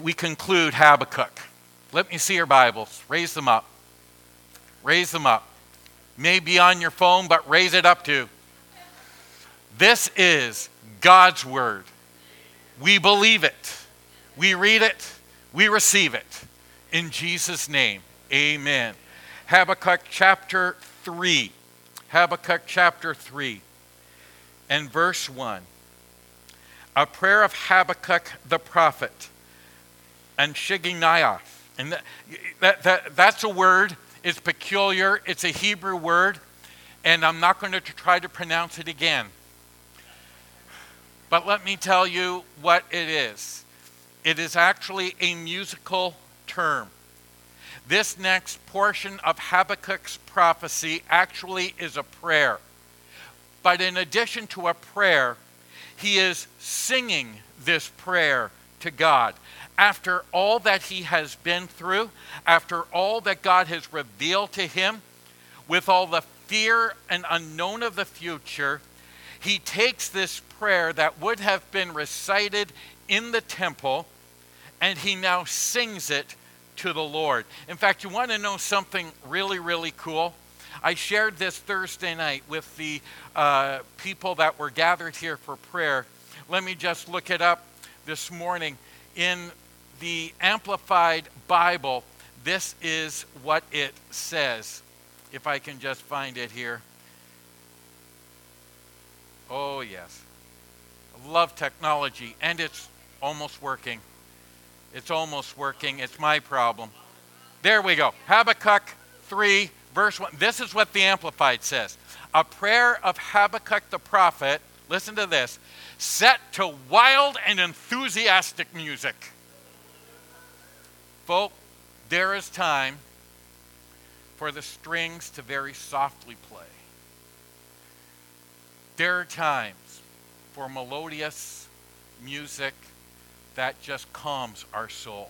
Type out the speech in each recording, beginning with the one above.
We conclude Habakkuk. Let me see your Bibles. Raise them up. Raise them up. Maybe on your phone, but raise it up too. This is God's word. We believe it. We read it. We receive it. In Jesus' name, amen. Habakkuk chapter 3. Habakkuk chapter 3 and verse 1. A prayer of Habakkuk the prophet and Shigionoth. And that's a word. It's peculiar. It's a Hebrew word. And I'm not going to try to pronounce it again. But let me tell you what it is. It is actually a musical term. This next portion of Habakkuk's prophecy actually is a prayer. But in addition to a prayer, he is singing this prayer to God. After all that he has been through, after all that God has revealed to him, with all the fear and unknown of the future, he takes this prayer that would have been recited in the temple, and he now sings it to the Lord. In fact, you want to know something really, really cool? I shared this Thursday night with the people that were gathered here for prayer. Let me just look it up this morning. In the Amplified Bible, this is what it says. If I can just find it here. Oh, yes. I love technology, and it's almost working. It's almost working. It's my problem. There we go. Habakkuk 3, verse 1. This is what the Amplified says. A prayer of Habakkuk the prophet, listen to this, set to wild and enthusiastic music. Folk, there is time for the strings to very softly play. There are times for melodious music that just calms our soul.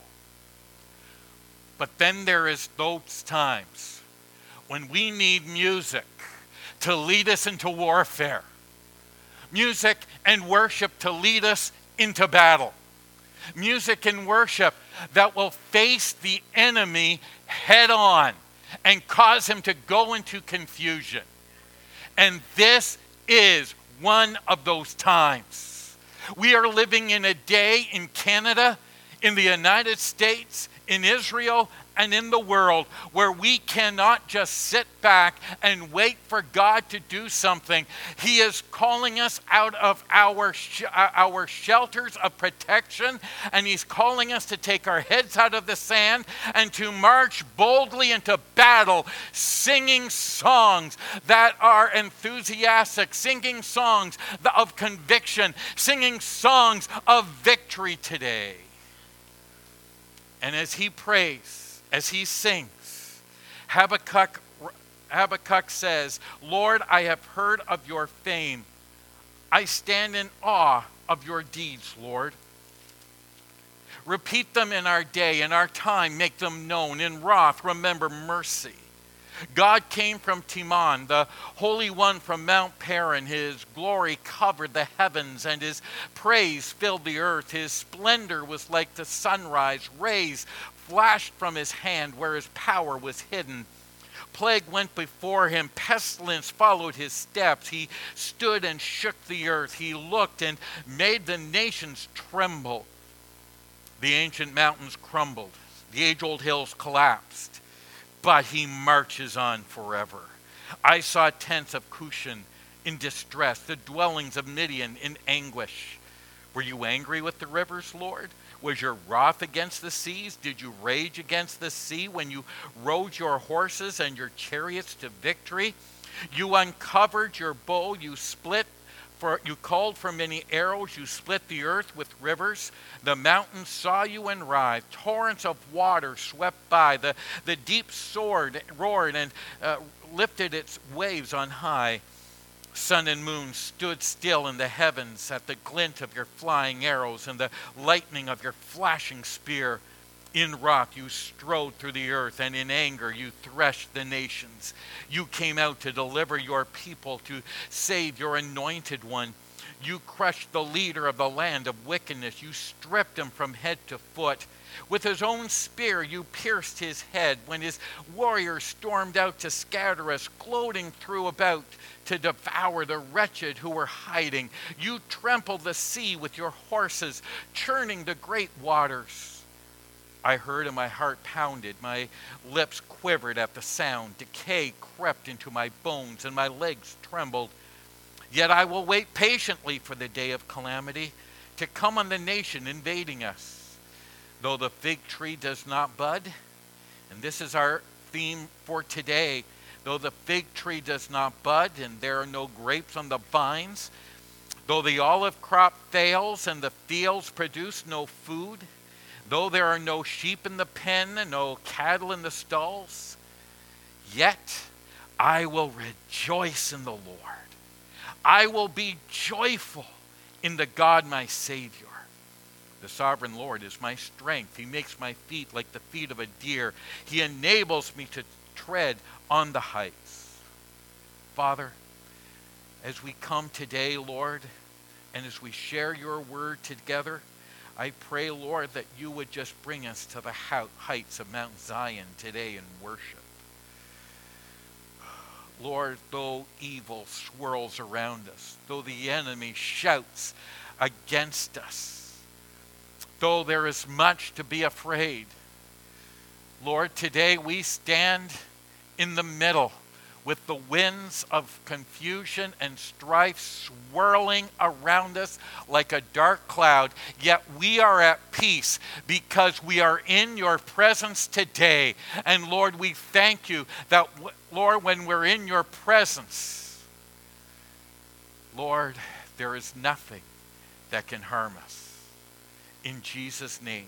But then there is those times when we need music to lead us into warfare. Music and worship to lead us into battle. Music and worship that will face the enemy head on and cause him to go into confusion. And this is one of those times. We are living in a day in Canada, in the United States, in Israel, and in the world where we cannot just sit back and wait for God to do something. He is calling us out of our shelters of protection, and he's calling us to take our heads out of the sand and to march boldly into battle, singing songs that are enthusiastic, singing songs of conviction, singing songs of victory today. And as he prays, as he sings, Habakkuk says, Lord, I have heard of your fame. I stand in awe of your deeds, Lord. Repeat them in our day, in our time, make them known. In wrath, remember mercy. God came from Teman, the Holy One from Mount Paran. His glory covered the heavens, and his praise filled the earth. His splendor was like the sunrise. Rays flashed from his hand where his power was hidden. Plague went before him. Pestilence followed his steps. He stood and shook the earth. He looked and made the nations tremble. The ancient mountains crumbled. The age-old hills collapsed. But he marches on forever. I saw tents of Cushan in distress, the dwellings of Midian in anguish. Were you angry with the rivers, Lord? Was your wrath against the seas? Did you rage against the sea when you rode your horses and your chariots to victory? You uncovered your bow, you called for many arrows, you split the earth with rivers. The mountains saw you and writhed. Torrents of water swept by. The deep roared and lifted its waves on high. Sun and moon stood still in the heavens at the glint of your flying arrows and the lightning of your flashing spear. In wrath you strode through the earth, and in anger you threshed the nations. You came out to deliver your people, to save your anointed one. You crushed the leader of the land of wickedness. You stripped him from head to foot. With his own spear you pierced his head when his warriors stormed out to scatter us, gloating through about to devour the wretched who were hiding. You trampled the sea with your horses, churning the great waters. I heard and my heart pounded. My lips quivered at the sound. Decay crept into my bones and my legs trembled. Yet I will wait patiently for the day of calamity to come on the nation invading us. Though the fig tree does not bud, and this is our theme for today, though the fig tree does not bud and there are no grapes on the vines, though the olive crop fails and the fields produce no food, though there are no sheep in the pen and no cattle in the stalls, yet I will rejoice in the Lord. I will be joyful in the God my Savior. The sovereign Lord is my strength. He makes my feet like the feet of a deer. He enables me to tread on the heights. Father, as we come today, Lord, and as we share your word together, I pray, Lord, that you would just bring us to the heights of Mount Zion today in worship. Lord, though evil swirls around us, though the enemy shouts against us, though there is much to be afraid, Lord, today we stand in the middle with the winds of confusion and strife swirling around us like a dark cloud, yet we are at peace because we are in your presence today. And Lord, we thank you that, Lord, when we're in your presence, Lord, there is nothing that can harm us. In Jesus' name,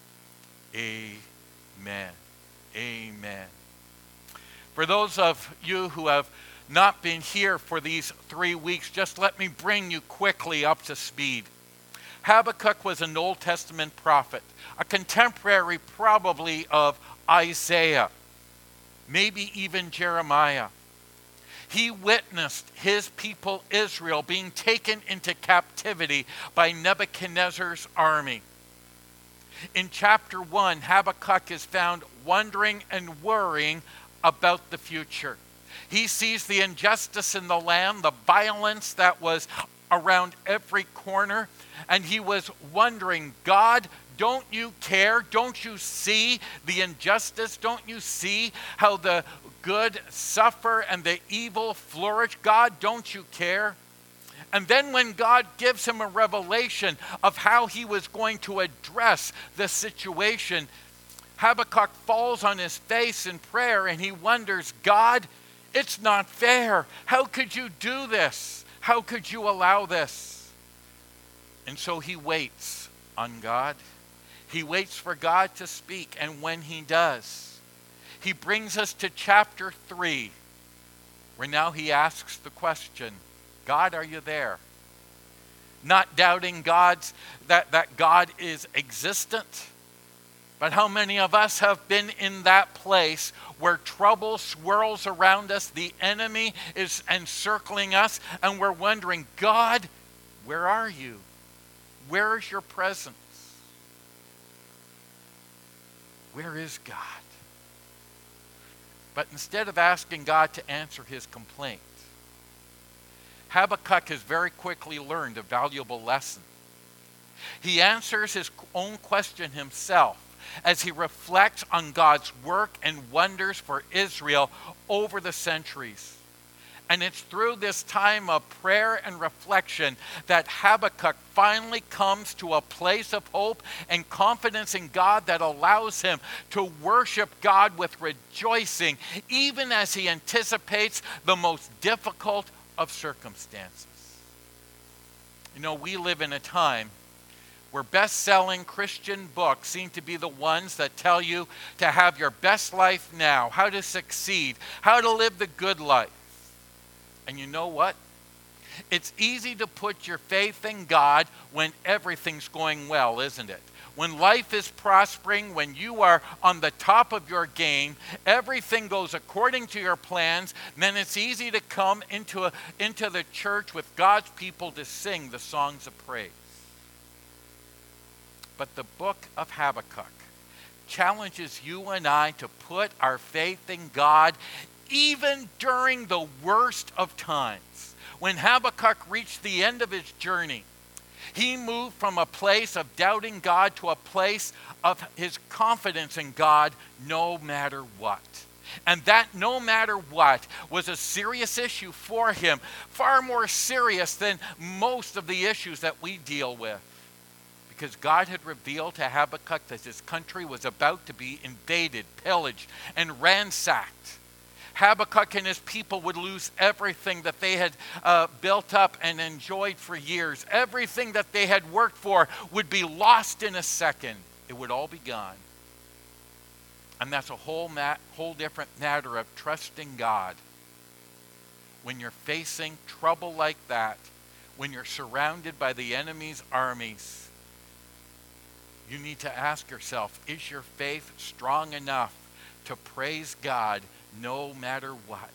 amen. Amen. For those of you who have not been here for these 3 weeks, just let me bring you quickly up to speed. Habakkuk was an Old Testament prophet, a contemporary probably of Isaiah, maybe even Jeremiah. He witnessed his people Israel being taken into captivity by Nebuchadnezzar's army. In chapter 1, Habakkuk is found wondering and worrying about the future. He sees the injustice in the land, the violence that was around every corner, and he was wondering, God, don't you care? Don't you see the injustice? Don't you see how the good suffer and the evil flourish? God, don't you care? And then when God gives him a revelation of how he was going to address the situation, Habakkuk falls on his face in prayer and he wonders, God, it's not fair. How could you do this? How could you allow this? And so he waits on God. He waits for God to speak, and when he does, he brings us to chapter 3, where now he asks the question, God, are you there? Not doubting that God is existent, but how many of us have been in that place where trouble swirls around us, the enemy is encircling us, and we're wondering, God, where are you? Where is your presence? Where is God? But instead of asking God to answer his complaint, Habakkuk has very quickly learned a valuable lesson. He answers his own question himself as he reflects on God's work and wonders for Israel over the centuries. And it's through this time of prayer and reflection that Habakkuk finally comes to a place of hope and confidence in God that allows him to worship God with rejoicing, even as he anticipates the most difficult of circumstances. You know, we live in a time where best-selling Christian books seem to be the ones that tell you to have your best life now, how to succeed, how to live the good life. And you know what? It's easy to put your faith in God when everything's going well, isn't it? When life is prospering, when you are on the top of your game, everything goes according to your plans, then it's easy to come into the church with God's people to sing the songs of praise. But the book of Habakkuk challenges you and I to put our faith in God even during the worst of times. When Habakkuk reached the end of his journey, he moved from a place of doubting God to a place of his confidence in God no matter what. And that no matter what was a serious issue for him, far more serious than most of the issues that we deal with. Because God had revealed to Habakkuk that his country was about to be invaded, pillaged, and ransacked. Habakkuk and his people would lose everything that they had built up and enjoyed for years. Everything that they had worked for would be lost in a second. It would all be gone. And that's a whole different matter of trusting God. When you're facing trouble like that, when you're surrounded by the enemy's armies, you need to ask yourself, is your faith strong enough to praise God no matter what?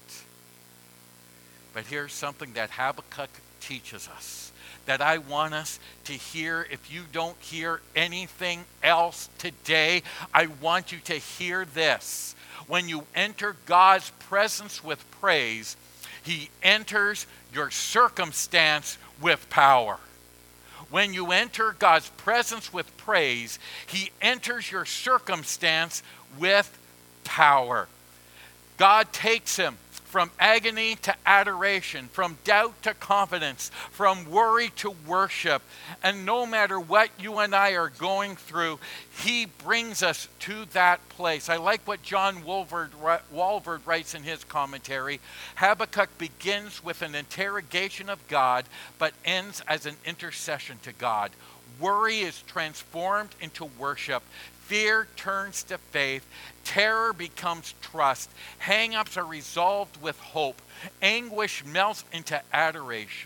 But here's something that Habakkuk teaches us, that I want us to hear. If you don't hear anything else today, I want you to hear this. When you enter God's presence with praise, He enters your circumstance with power. When you enter God's presence with praise, He enters your circumstance with power. God takes him from agony to adoration, from doubt to confidence, from worry to worship. And no matter what you and I are going through, He brings us to that place. I like what John Walvoord writes in his commentary. Habakkuk begins with an interrogation of God, but ends as an intercession to God. Worry is transformed into worship. Fear turns to faith. Terror becomes trust. Hang-ups are resolved with hope. Anguish melts into adoration.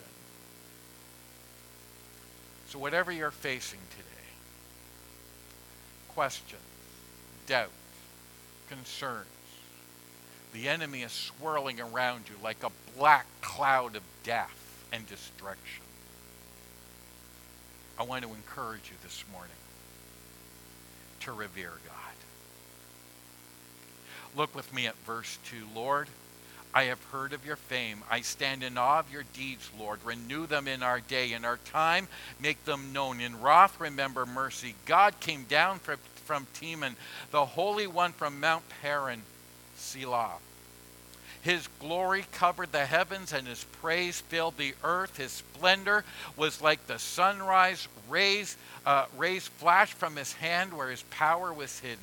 So whatever you're facing today, question, doubt, concerns, the enemy is swirling around you like a black cloud of death and destruction. I want to encourage you this morning to revere God. Look with me at verse 2. Lord, I have heard of your fame. I stand in awe of your deeds, Lord. Renew them in our day. In our time, make them known. In wrath, remember mercy. God came down from Teman, the Holy One from Mount Paran, Selah. His glory covered the heavens, and His praise filled the earth. His splendor was like the sunrise. Rays flashed from His hand where His power was hidden.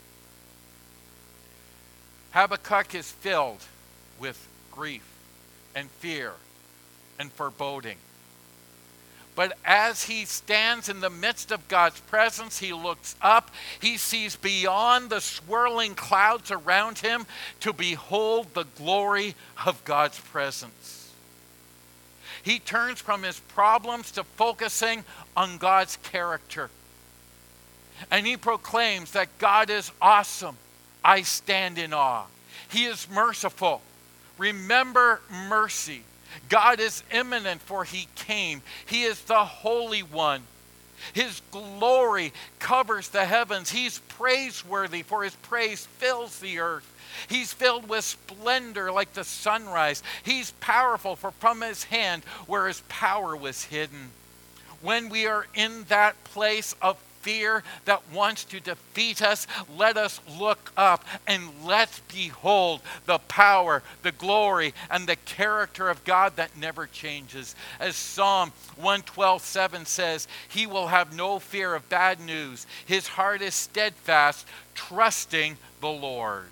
Habakkuk is filled with grief and fear and foreboding. But as he stands in the midst of God's presence, he looks up. He sees beyond the swirling clouds around him to behold the glory of God's presence. He turns from his problems to focusing on God's character. And he proclaims that God is awesome. I stand in awe. He is merciful. Remember mercy. God is imminent, for He came. He is the Holy One. His glory covers the heavens. He's praiseworthy, for His praise fills the earth. He's filled with splendor like the sunrise. He's powerful, for from His hand where His power was hidden. When we are in that place of fear that wants to defeat us, let us look up and let's behold the power, the glory, and the character of God that never changes. As Psalm 112:7 says, He will have no fear of bad news. His heart is steadfast, trusting the Lord.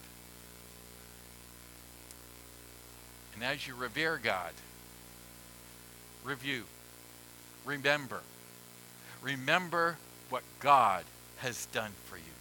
And as you revere God, review, remember what God has done for you.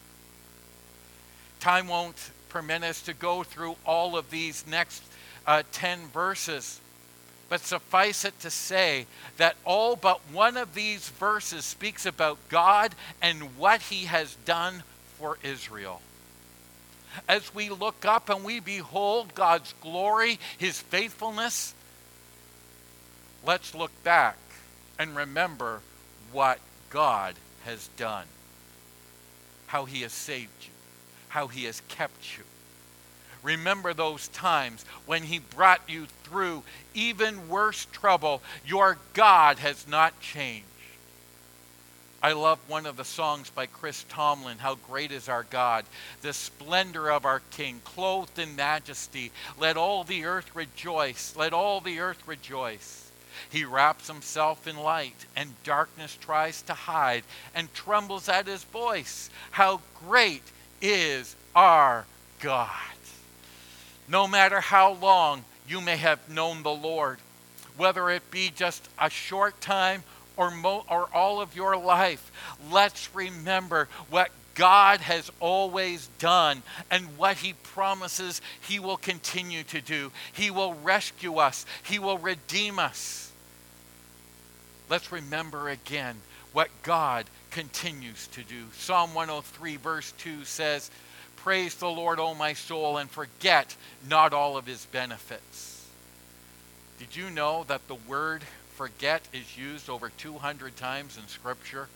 Time won't permit us to go through all of these next 10 verses, But suffice it to say that all but one of these verses speaks about God and what he has done for Israel. As we look up and we behold God's glory, his faithfulness, let's look back and remember what God has done. How he has saved you, how he has kept you. Remember those times when he brought you through even worse trouble. Your God has not changed. I love one of the songs by Chris Tomlin, How Great Is Our God, the splendor of our King, clothed in majesty. Let all the earth rejoice, let all the earth rejoice. He wraps himself in light, and darkness tries to hide, and trembles at his voice. How great is our God. No matter how long you may have known the Lord, whether it be just a short time or all of your life, let's remember what God has always done and what he promises he will continue to do. He will rescue us. He will redeem us. Let's remember again what God continues to do. Psalm 103 verse 2 says, "Praise the Lord, O my soul, and forget not all of his benefits." Did you know that the word forget is used over 200 times in Scripture?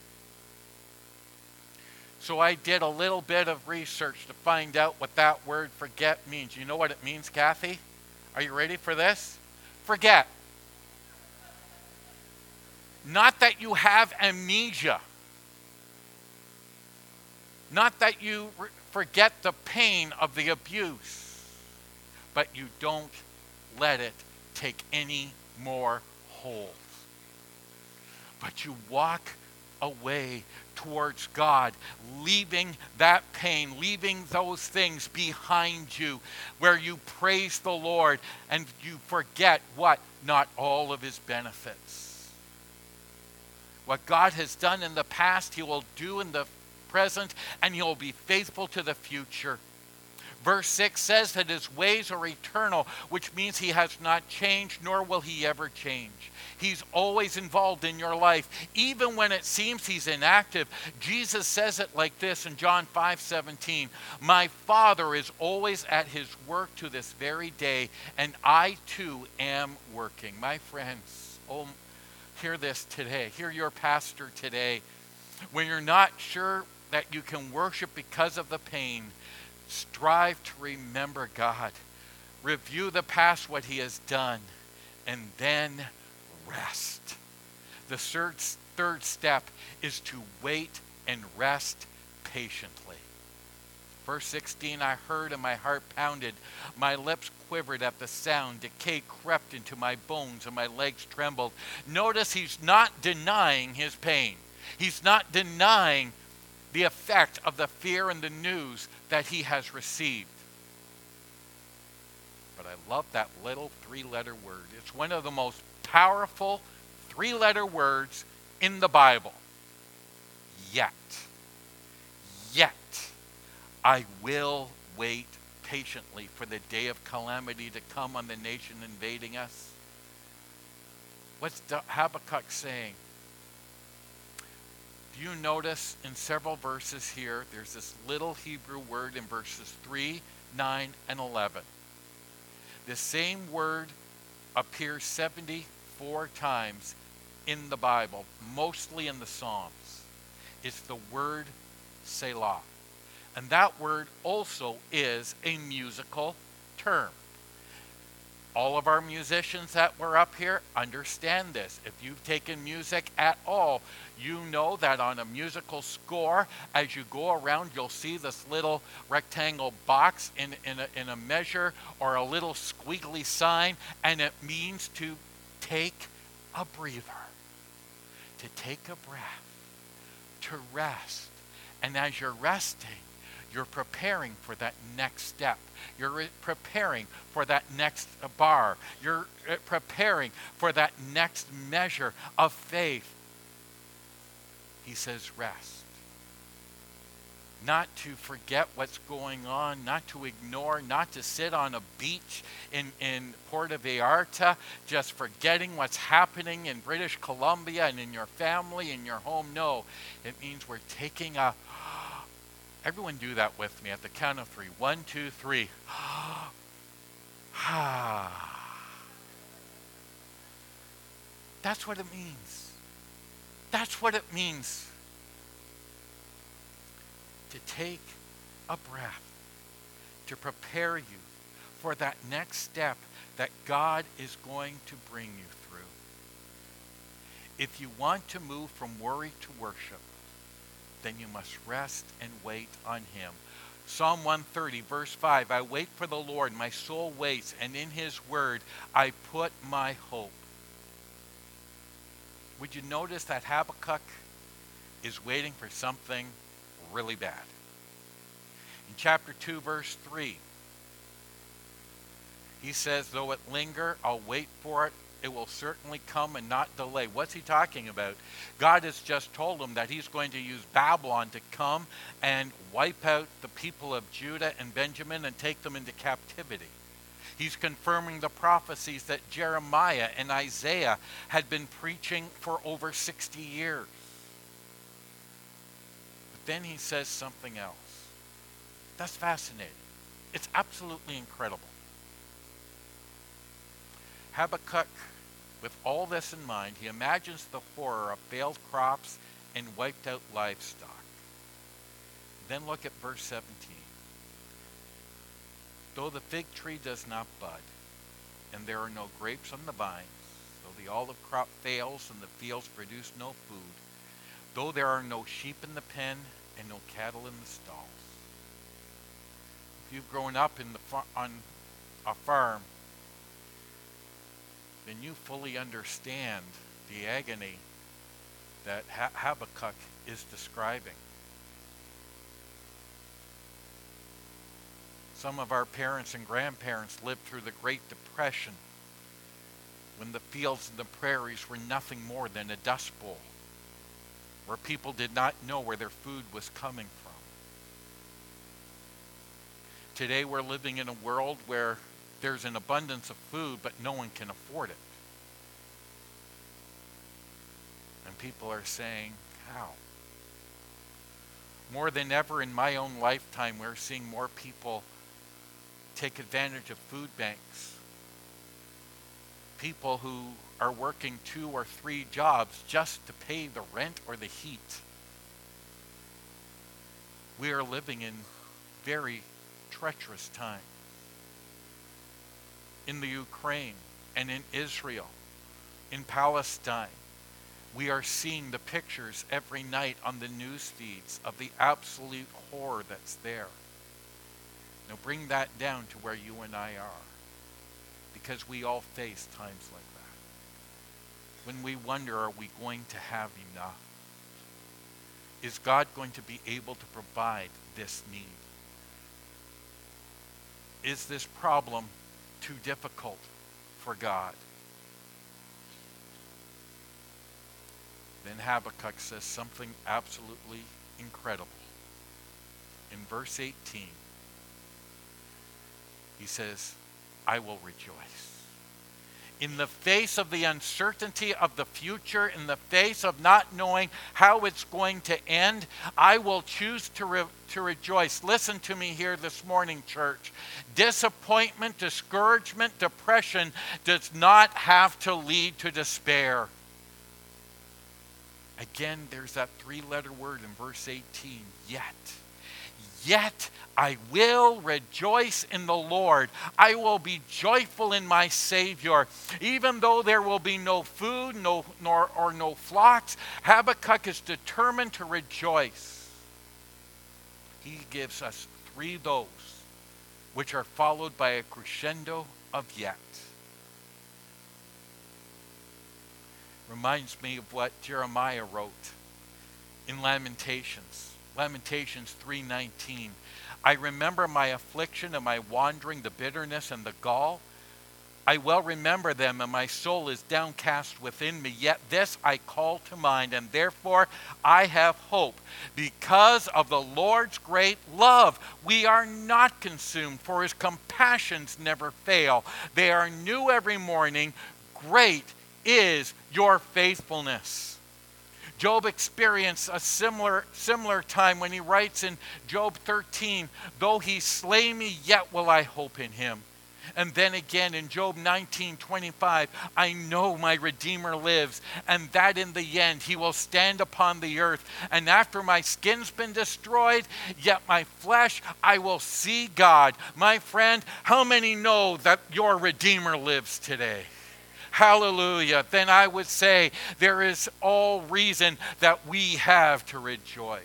So I did a little bit of research to find out what that word forget means. You know what it means, Kathy? Are you ready for this? Forget. Not that you have amnesia. Not that you forget the pain of the abuse, but you don't let it take any more hold. But you walk away towards God, leaving that pain, leaving those things behind you, where you praise the Lord and you forget what? Not all of his benefits. What God has done in the past, he will do in the present, and he'll be faithful to the future. Verse 6 says that his ways are eternal, which means he has not changed, nor will he ever change. He's always involved in your life, even when it seems he's inactive. Jesus says it like this in John 5:17, "My Father is always at his work to this very day, and I too am working." My friends, hear this today. Hear your pastor today. When you're not sure that you can worship because of the pain, strive to remember God. Review the past, what he has done, and then rest. The third step is to wait and rest patiently. Verse 16, "I heard and my heart pounded. My lips quivered at the sound. Decay crept into my bones and my legs trembled." Notice he's not denying his pain. He's not denying the effect of the fear and the news that he has received. But I love that little 3-letter word. It's one of the most powerful 3-letter words in the Bible. Yet. Yet. I will wait patiently for the day of calamity to come on the nation invading us. What's Habakkuk saying? Do you notice in several verses here, there's this little Hebrew word in verses 3, 9, and 11. The same word appears 74 times in the Bible, mostly in the Psalms. It's the word Selah. And that word also is a musical term. All of our musicians that were up here understand this. If you've taken music at all, you know that on a musical score, as you go around, you'll see this little rectangle box in a measure or a little squiggly sign, and it means to take a breather, to take a breath, to rest. And as you're resting, you're preparing for that next step. You're preparing for that next bar. You're preparing for that next measure of faith. He says rest. not to forget what's going on, not to ignore, not to sit on a beach in Puerto Vallarta, just forgetting what's happening in British Columbia and in your family, in your home. No, it means we're taking a... Everyone do that with me at the count of 3. 1, 2, 3. That's what it means. That's what it means to take a breath, to prepare you for that next step that God is going to bring you through. If you want to move from worry to worship, then you must rest and wait on him. Psalm 130, verse 5, I wait for the Lord, my soul waits, and in his word I put my hope. Would you notice that Habakkuk is waiting for something really bad? In chapter 2, verse 3, he says, though it linger, I'll wait for it. It will certainly come and not delay. What's he talking about? God has just told him that he's going to use Babylon to come and wipe out the people of Judah and Benjamin and take them into captivity. He's confirming the prophecies that Jeremiah and Isaiah had been preaching for over 60 years. But then he says something else. That's fascinating. It's absolutely incredible. Habakkuk, with all this in mind, he imagines the horror of failed crops and wiped out livestock. Then look at verse 17. Though the fig tree does not bud, and there are no grapes on the vines, though the olive crop fails and the fields produce no food, though there are no sheep in the pen and no cattle in the stalls. If you've grown up on a farm, then you fully understand the agony that Habakkuk is describing. Some of our parents and grandparents lived through the Great Depression when the fields and the prairies were nothing more than a dust bowl, where people did not know where their food was coming from. Today we're living in a world where there's an abundance of food, but no one can afford it. And people are saying, how? More than ever in my own lifetime, we're seeing more people take advantage of food banks. People who are working 2 or 3 jobs just to pay the rent or the heat. We are living in very treacherous times. In the Ukraine and in Israel, in Palestine, we are seeing the pictures every night on the news feeds of the absolute horror that's there. Now bring that down to where you and I are, because we all face times like that. When we wonder, are we going to have enough? Is God going to be able to provide this need? Is this problem too difficult for God? Then Habakkuk says something absolutely incredible. In verse 18, he says, I will rejoice. In the face of the uncertainty of the future, in the face of not knowing how it's going to end, I will choose to rejoice. Listen to me here this morning, church. Disappointment, discouragement, depression does not have to lead to despair. Again, there's that 3-letter word in verse 18, yet. Yet I will rejoice in the Lord. I will be joyful in my Savior. Even though there will be no food, no flocks, Habakkuk is determined to rejoice. He gives us 3 those, which are followed by a crescendo of yet. Reminds me of what Jeremiah wrote in Lamentations 3:19. I remember my affliction and my wandering, the bitterness and the gall. I well remember them, and my soul is downcast within me. Yet this I call to mind, and therefore I have hope. Because of the Lord's great love, we are not consumed, for his compassions never fail. They are new every morning. Great is your faithfulness. Job experienced a similar time when he writes in Job 13, though he slay me, yet will I hope in him. And then again in Job 19:25, I know my Redeemer lives, and that in the end he will stand upon the earth. And after my skin's been destroyed, yet my flesh, I will see God. My friend, how many know that your Redeemer lives today? Hallelujah. Then I would say there is all reason that we have to rejoice.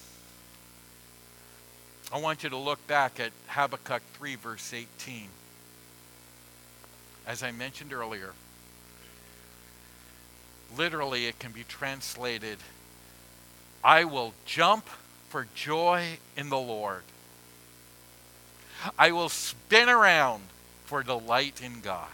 I want you to look back at Habakkuk 3, verse 18. As I mentioned earlier, literally it can be translated, I will jump for joy in the Lord. I will spin around for delight in God.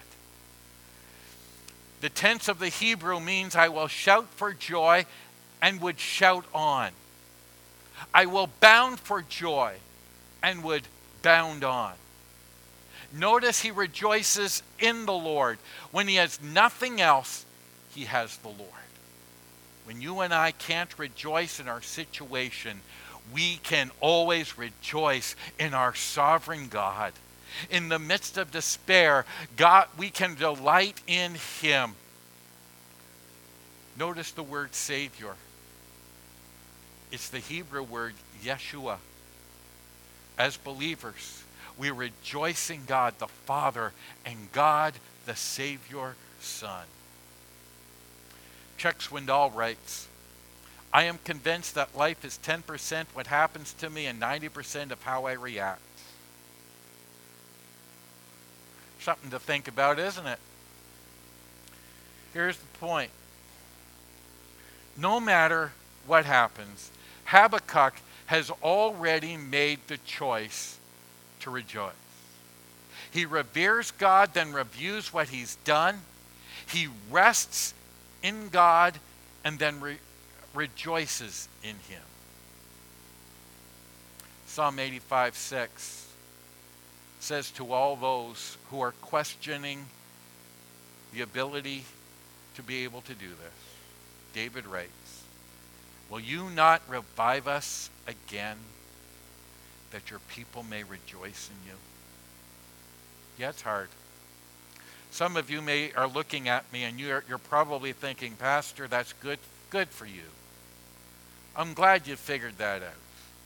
The tense of the Hebrew means I will shout for joy and would shout on. I will bound for joy and would bound on. Notice he rejoices in the Lord. When he has nothing else, he has the Lord. When you and I can't rejoice in our situation, we can always rejoice in our sovereign God. In the midst of despair, God, we can delight in him. Notice the word Savior. It's the Hebrew word Yeshua. As believers, we rejoice in God the Father and God the Savior Son. Chuck Swindoll writes, I am convinced that life is 10% what happens to me and 90% of how I react. Something to think about, isn't it? Here's the point. No matter what happens, Habakkuk has already made the choice to rejoice. He reveres God, then reviews what he's done. He rests in God and then rejoices in him. Psalm 85:6 says to all those who are questioning the ability to be able to do this, David writes, will you not revive us again, that your people may rejoice in you? Yeah, it's hard. Some of you are looking at me and you're probably thinking, Pastor, that's good for you. I'm glad you figured that out.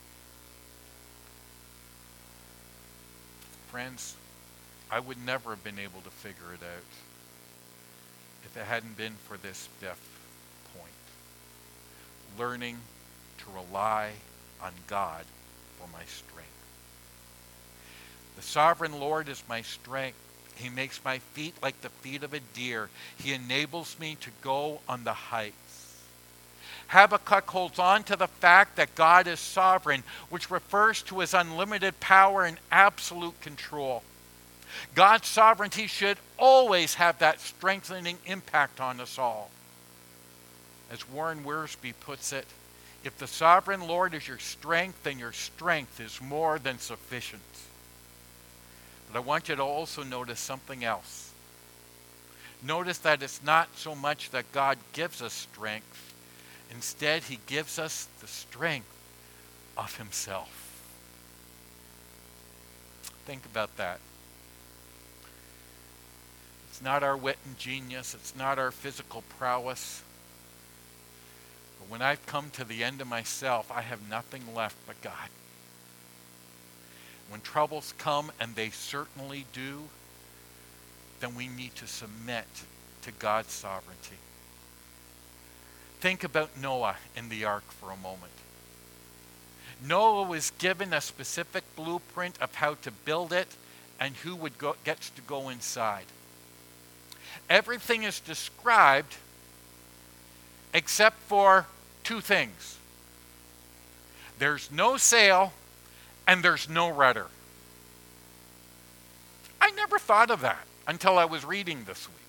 Friends, I would never have been able to figure it out if it hadn't been for this fifth point. Learning to rely on God for my strength. The sovereign Lord is my strength. He makes my feet like the feet of a deer. He enables me to go on the heights. Habakkuk holds on to the fact that God is sovereign, which refers to his unlimited power and absolute control. God's sovereignty should always have that strengthening impact on us all. As Warren Wiersbe puts it, if the sovereign Lord is your strength, then your strength is more than sufficient. But I want you to also notice something else. Notice that it's not so much that God gives us strength. Instead, he gives us the strength of himself. Think about that. It's not our wit and genius. It's not our physical prowess. But when I've come to the end of myself, I have nothing left but God. When troubles come, and they certainly do, then we need to submit to God's sovereignty. Think about Noah in the ark for a moment. Noah was given a specific blueprint of how to build it and who gets to go inside. Everything is described except for two things. There's no sail and there's no rudder. I never thought of that. until I was reading this week.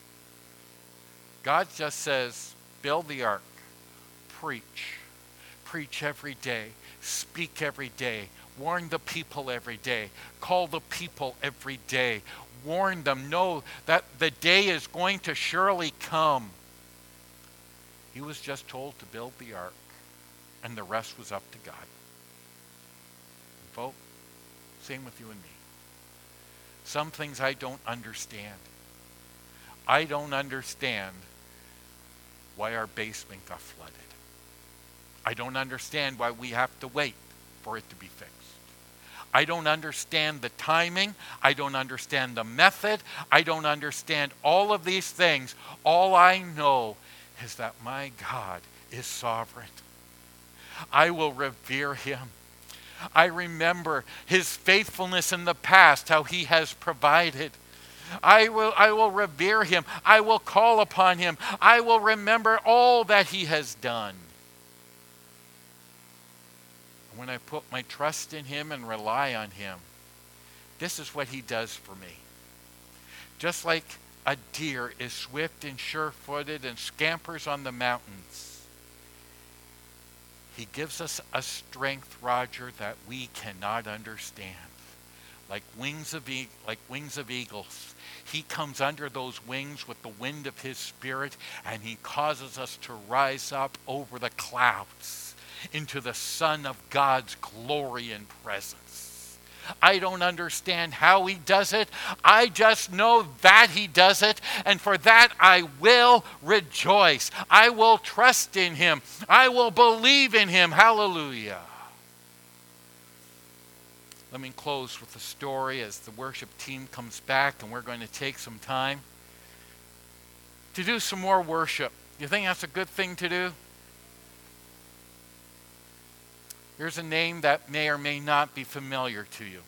God just says, build the ark, preach. Preach every day, speak every day, warn the people every day, call the people every day, warn them, know that the day is going to surely come. He was just told to build the ark, and the rest was up to God. And folks, same with you and me. Some things I don't understand. I don't understand why our basement got flooded. I don't understand why we have to wait for it to be fixed. I don't understand the timing. I don't understand the method. I don't understand all of these things. All I know is that my God is sovereign. I will revere him. I remember his faithfulness in the past, how he has provided. I will revere him. I will call upon him. I will remember all that he has done. When I put my trust in him and rely on him, this is what he does for me. Just like a deer is swift and sure-footed and scampers on the mountains, he gives us a strength, Roger, that we cannot understand. Like wings of eagles, he comes under those wings with the wind of his spirit, and he causes us to rise up over the clouds into the Son of God's glory and presence. I don't understand how he does it. I just know that he does it, and for that I will rejoice. I will trust in him. I will believe in him. Hallelujah. Let me close with a story as the worship team comes back, and we're going to take some time to do some more worship. You think that's a good thing to do? Here's a name that may or may not be familiar to you.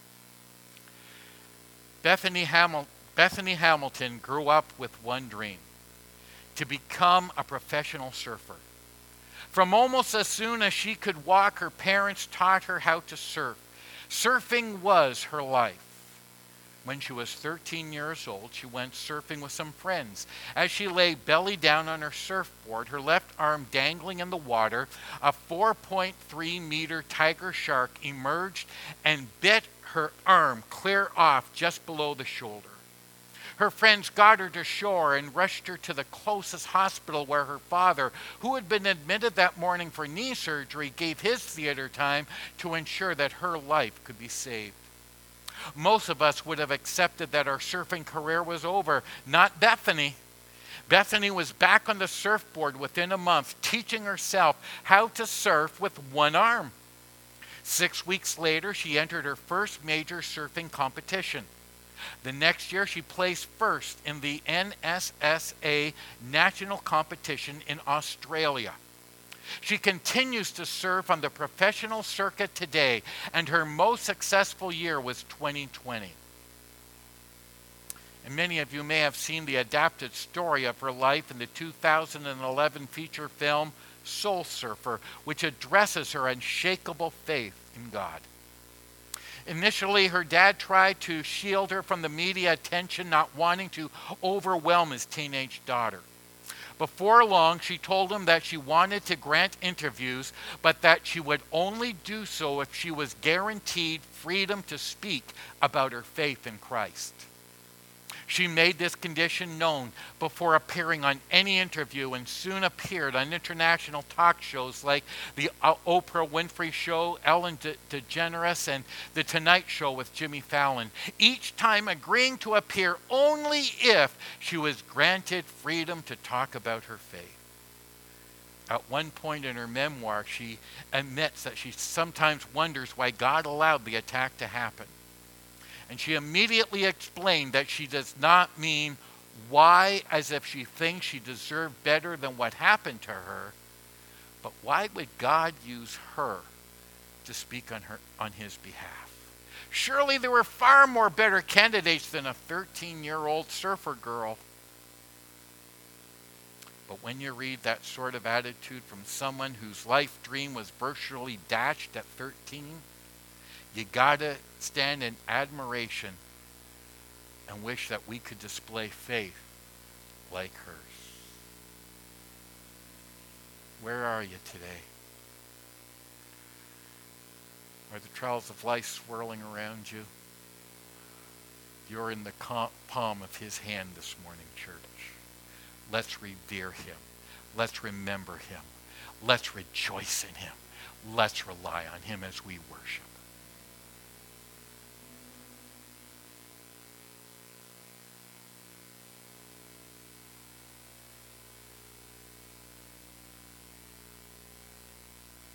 Bethany Hamilton grew up with one dream: to become a professional surfer. From almost as soon as she could walk, her parents taught her how to surf. Surfing was her life. When she was 13 years old, she went surfing with some friends. As she lay belly down on her surfboard, her left arm dangling in the water, a 4.3-meter tiger shark emerged and bit her arm clear off just below the shoulder. Her friends got her to shore and rushed her to the closest hospital, where her father, who had been admitted that morning for knee surgery, gave his theater time to ensure that her life could be saved. Most of us would have accepted that our surfing career was over. Not Bethany. Bethany was back on the surfboard within a month, teaching herself how to surf with one arm. 6 weeks later, she entered her first major surfing competition. The next year, she placed first in the NSSA national competition in Australia. She continues to surf on the professional circuit today, and her most successful year was 2020. And many of you may have seen the adapted story of her life in the 2011 feature film Soul Surfer, which addresses her unshakable faith in God. Initially, her dad tried to shield her from the media attention, not wanting to overwhelm his teenage daughter. Before long, she told him that she wanted to grant interviews, but that she would only do so if she was guaranteed freedom to speak about her faith in Christ. She made this condition known before appearing on any interview, and soon appeared on international talk shows like the Oprah Winfrey Show, Ellen DeGeneres, and The Tonight Show with Jimmy Fallon, each time agreeing to appear only if she was granted freedom to talk about her faith. At one point in her memoir, she admits that she sometimes wonders why God allowed the attack to happen. And she immediately explained that she does not mean why as if she thinks she deserved better than what happened to her, but why would God use her to speak on his behalf? Surely there were far more better candidates than a 13-year-old surfer girl. But when you read that sort of attitude from someone whose life dream was virtually dashed at 13, you gotta stand in admiration and wish that we could display faith like hers. Where are you today? Are the trials of life swirling around you? You're in the palm of his hand this morning, church. Let's revere him. Let's remember him. Let's rejoice in him. Let's rely on him as we worship.